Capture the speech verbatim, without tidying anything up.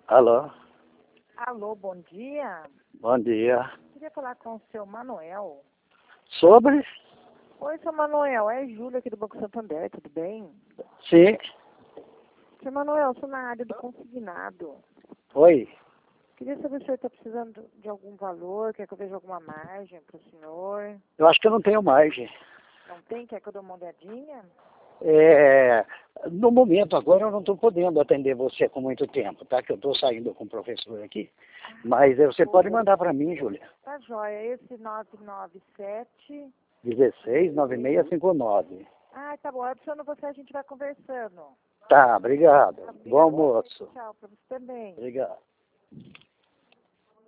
Alô? Alô, bom dia. Bom dia. Queria falar com o seu Manuel. Sobre? Oi, seu Manuel, é Júlia aqui do Banco Santander, tudo bem? Sim. Seu Manuel, sou na área do consignado. Oi. Queria saber se o senhor está precisando de algum valor, quer que eu veja alguma margem para o senhor? Eu acho que eu não tenho margem. Não tem? Quer que eu dê uma olhadinha? É, no momento agora eu não estou podendo atender você com muito tempo, tá? Que eu estou saindo com o professor aqui. Mas eh, você pode mandar para mim, Júlia. Tá joia, esse nove nove sete... dezesseis nove seis cinco nove. Ah, tá bom, adiciona você, a gente vai conversando. Tá, obrigado. Tá, Bom obrigada, almoço. tchau, para você também. Obrigado.